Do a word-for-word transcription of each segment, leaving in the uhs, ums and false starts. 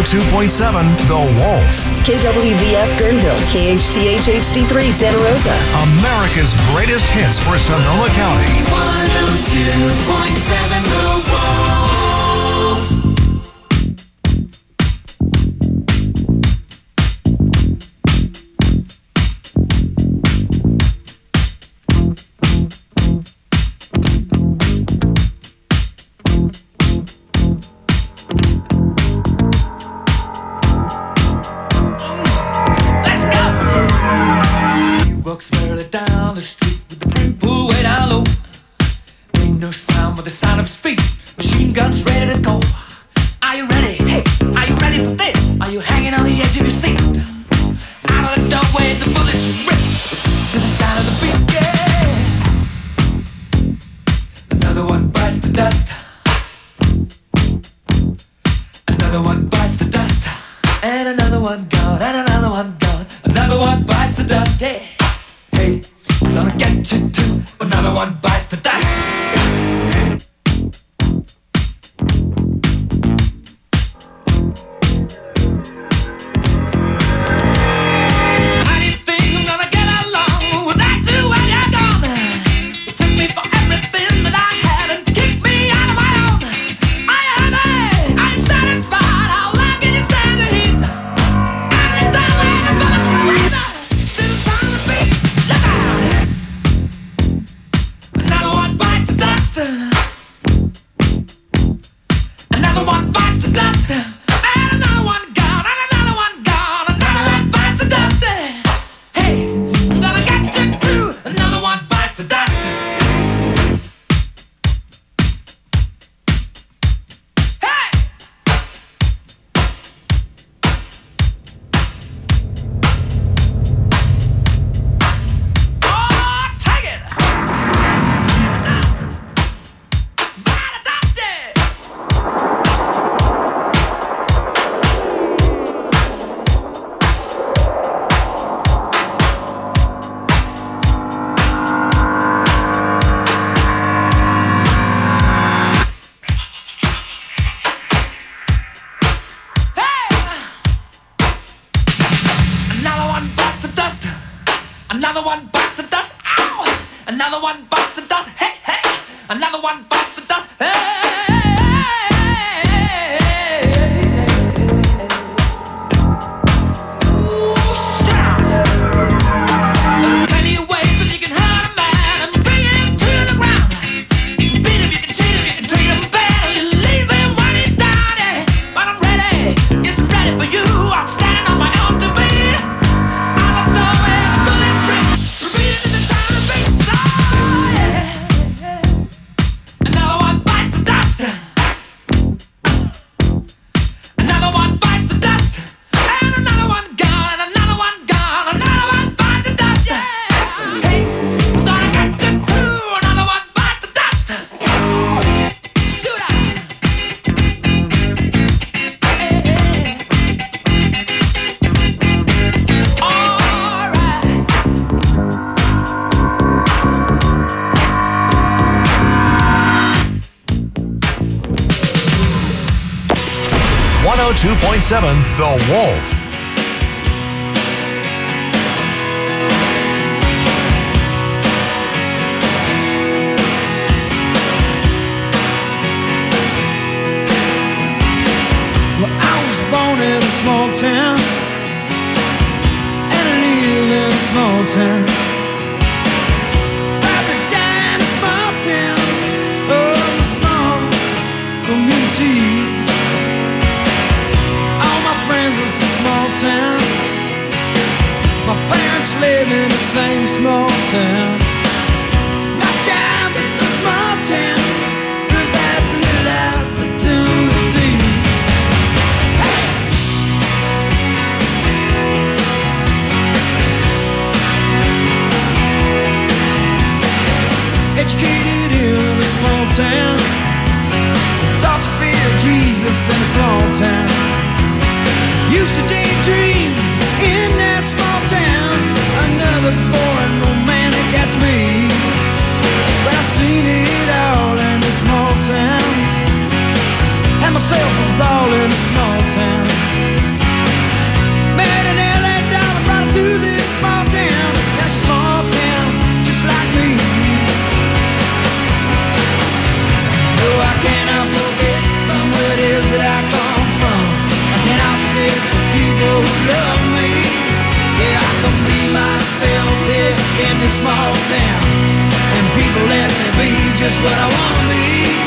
two point seven The Wolf. K W V F Guerneville, K H T H H D three Santa Rosa. America's greatest hits for Sonoma County. one oh two point seven The Wolf. one oh two point seven The Wolf. Well, I was born in a small town, and I live in a small town. Probably died in a small town, oh, small communities. All my friends live in a small town. My parents live in the same small town. My job is a small town, provides little opportunity. a small town, and people let me be just what I want to be.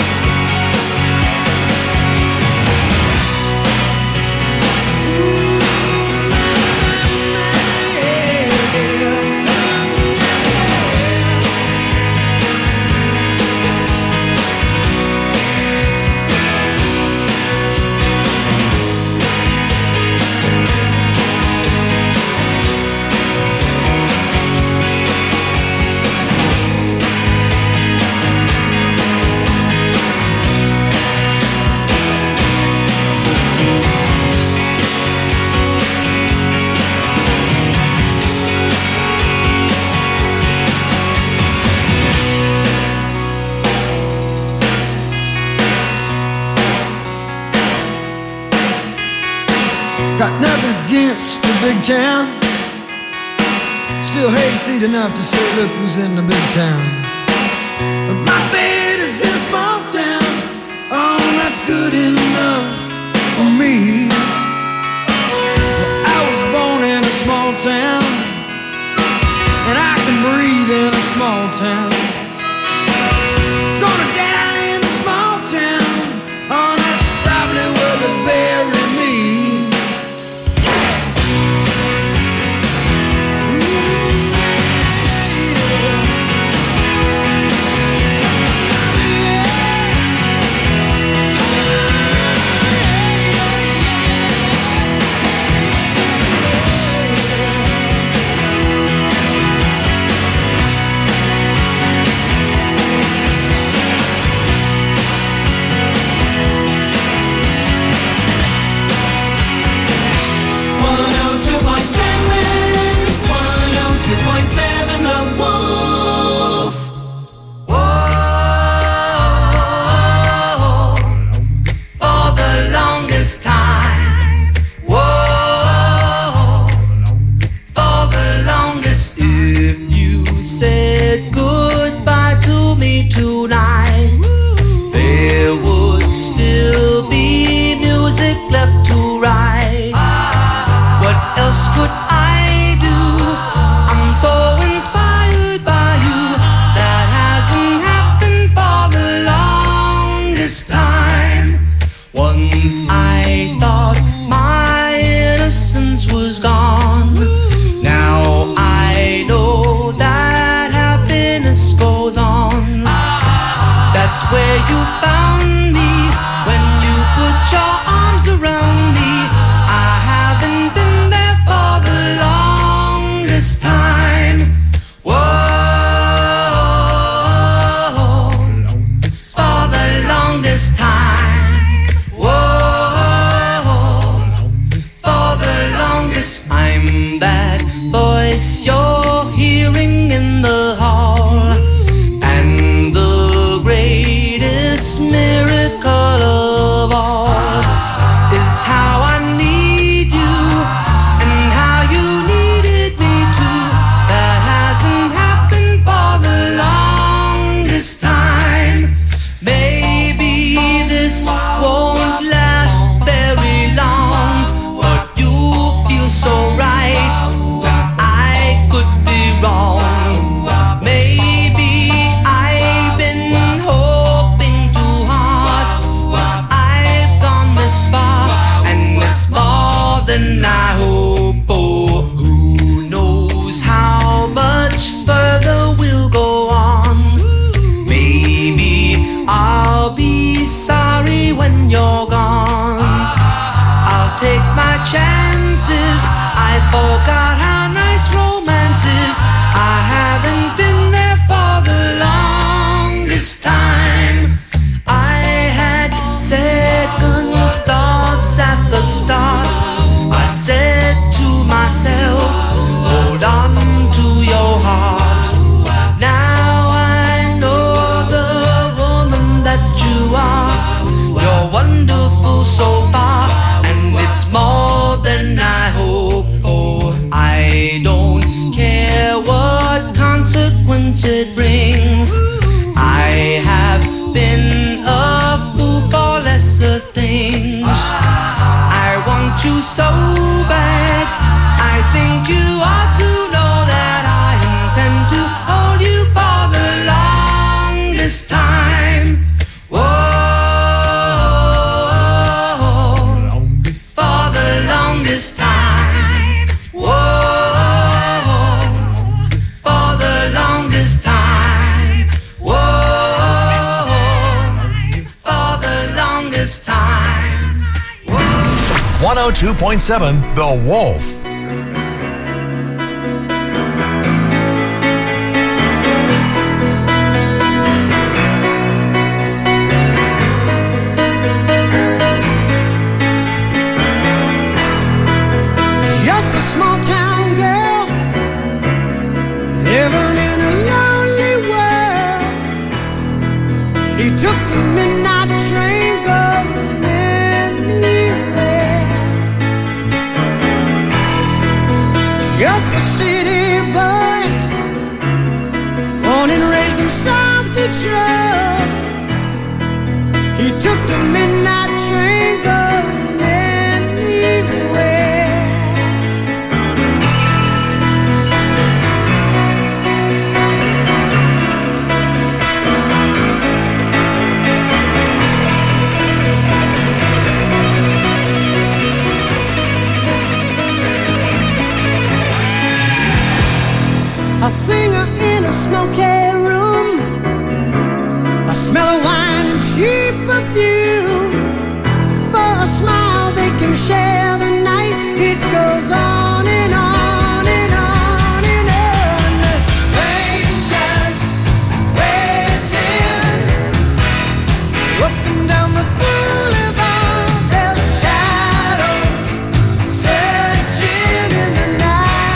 Got nothing against the big town, still hayseed enough to say look who's in the big town. But my bed is in a small town, oh that's good enough for me. Well, I was born in a small town, and I can breathe in a small town. Gonna die in a small town, oh that's probably where they bury me. It brings. I have been a fool for lesser things. I want you so bad. I think you ought to know that I intend to one oh two point seven The Wolf. Took the midnight train going anywhere. Just a city boy, born and raised in South Detroit. He took the midnight train going anywhere. A singer in a smoky room, a smell of wine and cheap perfume. For a smile they can share the night. It goes on and on and on and on. Strangers waiting up and down the boulevard. Their shadows searching in the night.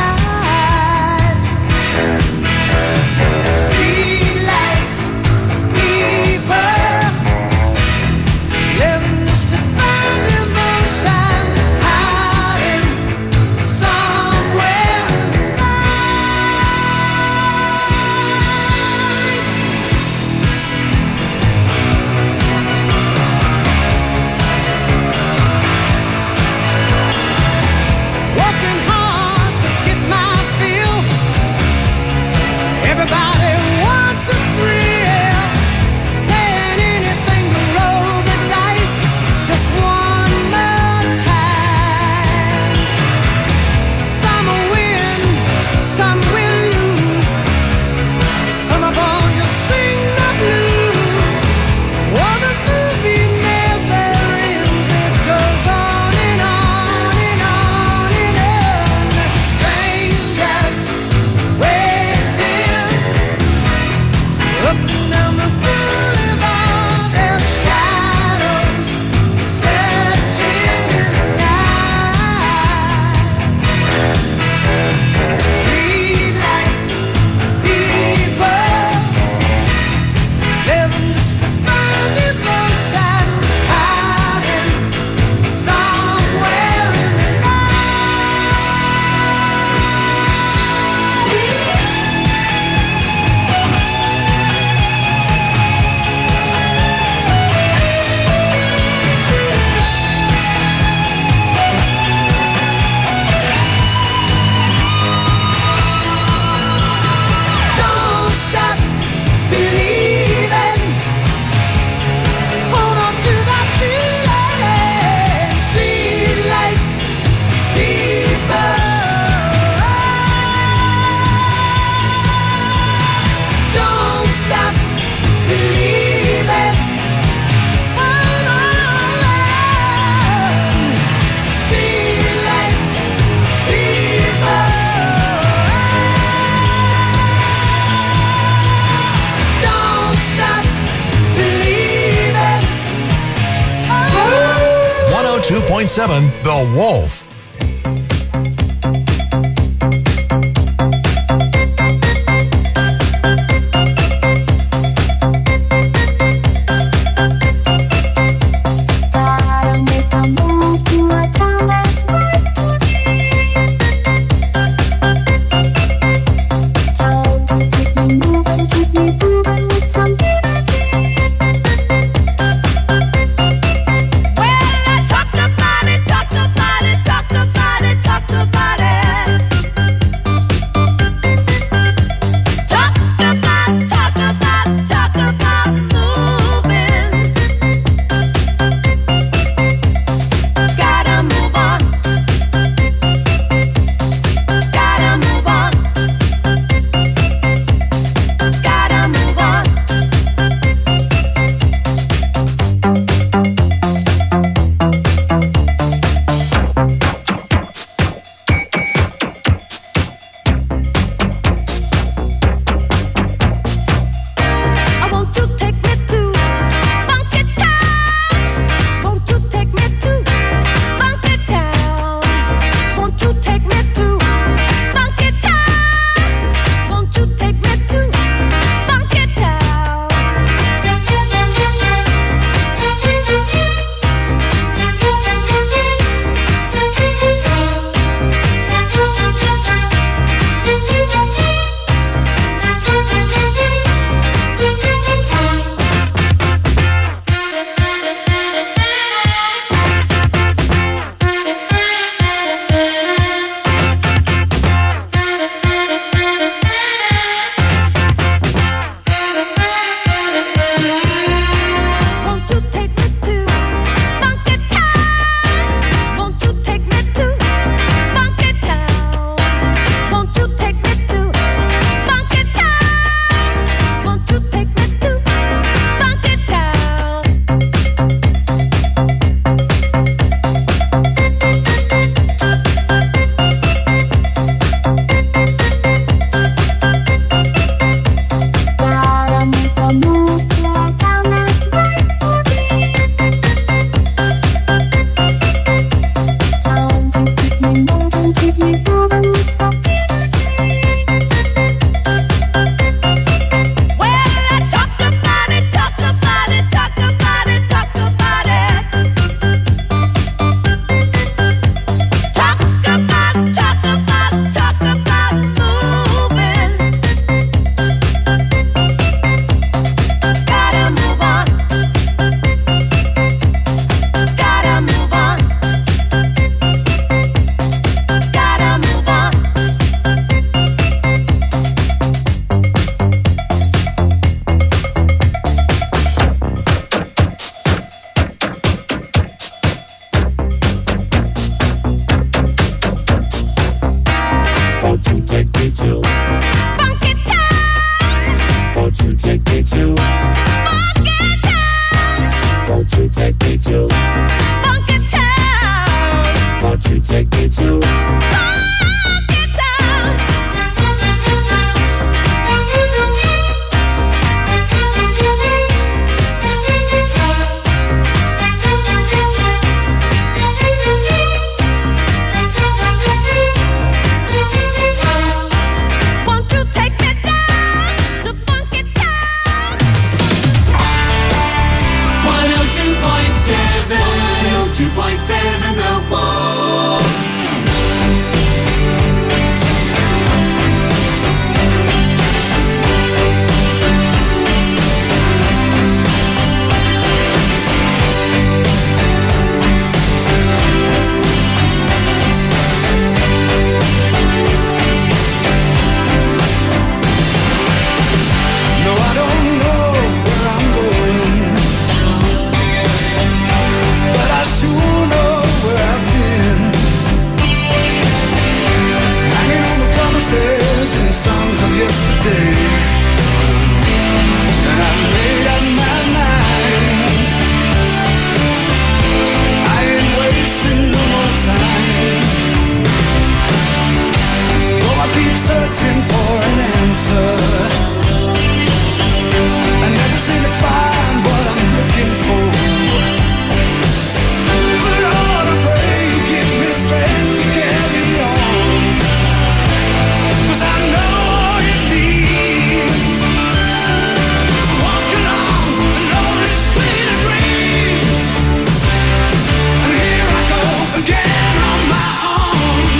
two point seven The Wolf. Talk take me to Funky Town? Won't you take me to Funky Town? Won't you take me to Funky Town? Won't you take me down to Funky Town? one oh two point seven, one oh two point seven The Wolf. No, I don't know where I'm going, but I sure know where I've been. Hanging on the promises and songs of yesterday, and I made up my mind. I ain't wasting no more time. Though I keep searching for an answer, I never seem to find what I'm looking for. But Lord, I pray you give me strength to carry on, 'cause I know all it needs to walk along the lonely street of dreams. And here I go again on my own,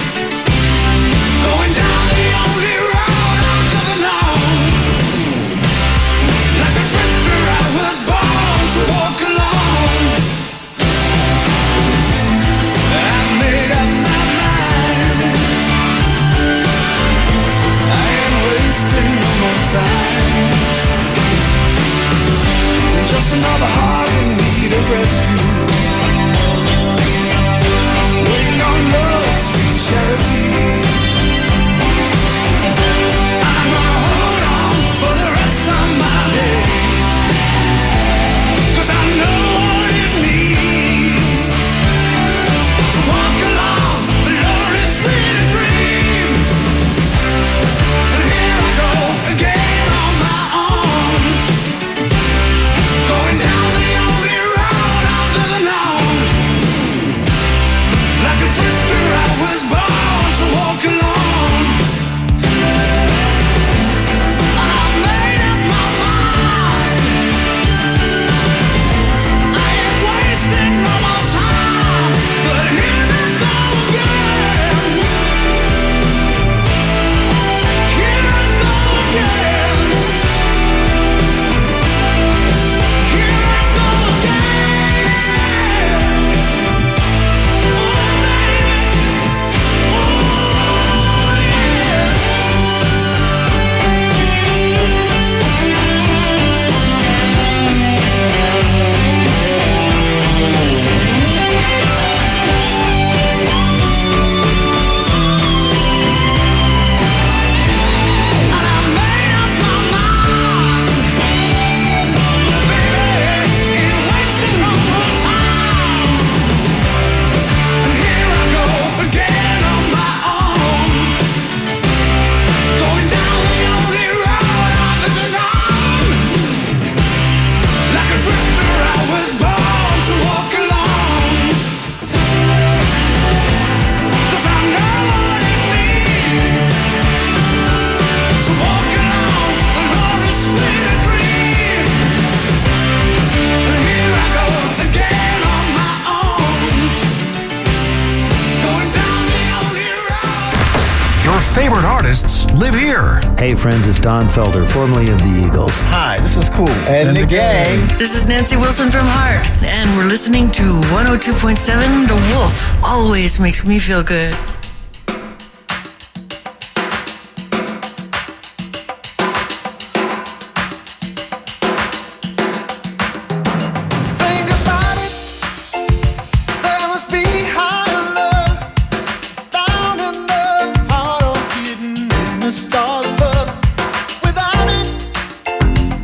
going down the only road I've ever known. Like a drifter, I was born to walk alone. I've made up my mind. I ain't wasting no more time. Just another heart in need of rescue, waiting on love's sweet charity. I'm gonna hold on for the rest of my days, 'cause I know all it needs to walk along the lonely street of dreams. And here I go again on my own, going down the only road I've ever known. Like a drifter, I was born to walk alone. And I've made up my mind. I ain't wasting no more time. But here I go again. Here I go again. Here I go again. Oh, baby. Oh, yeah. And I made up my mind. Well, baby, ain't wasting no more time. And here I go again on my own, going down the only road I've ever known. Like a drifter, I was born to walk alone. 'Cause I know what it means to walk along the lonely street of dreams. And here I go again on my own, going down the only road. Your favorite artists live here. Hey friends, it's Don Felder, formerly of the Eagles. Hi, this is Cool. And, the gang. This is Nancy Wilson from Heart, and we're listening to one oh two point seven The Wolf. Always makes me feel good. Think about it. There must be higher love down in the heart of hidden in the stars above. Without it,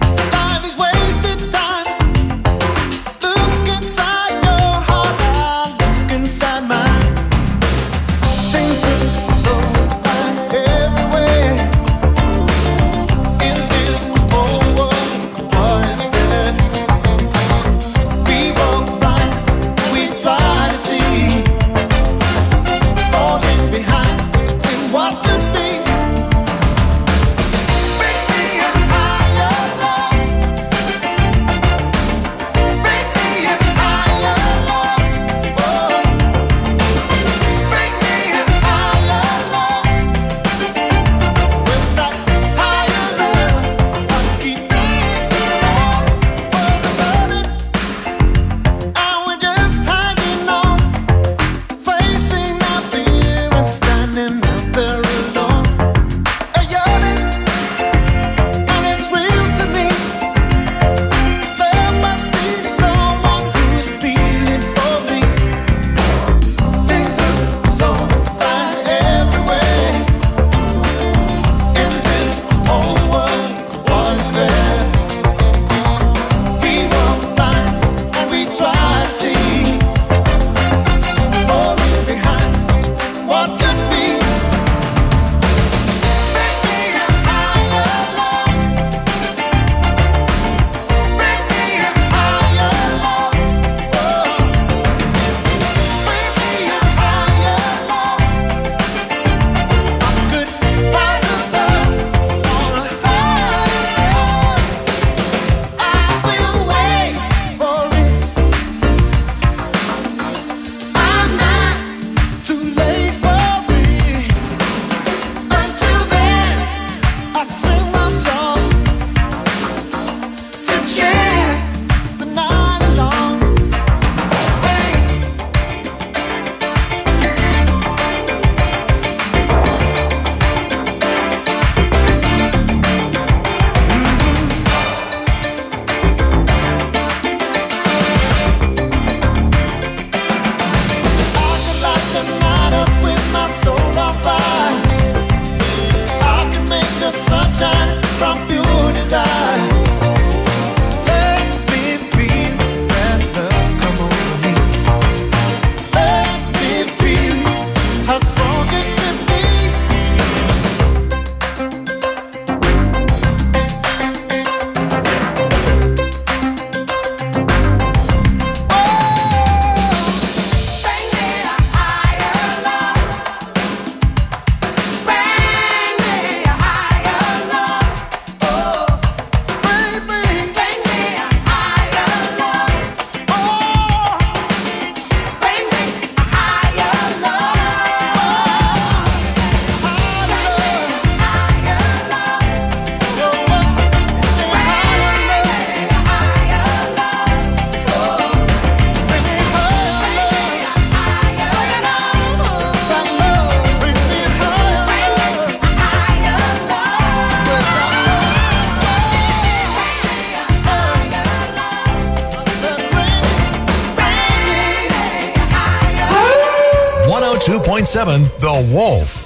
two point seven The Wolf.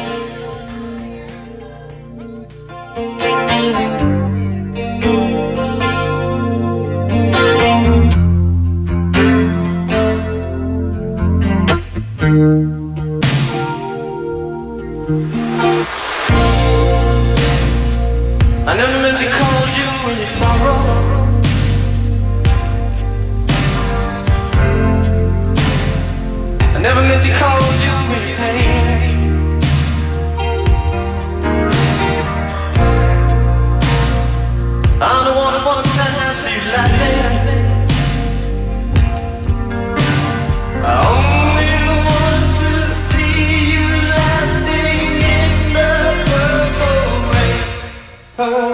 I never meant to cause you any sorrow. I never meant to cause you any pain. I'm the one who wants to see you laughing. I only want to see you laughing in the purple rain.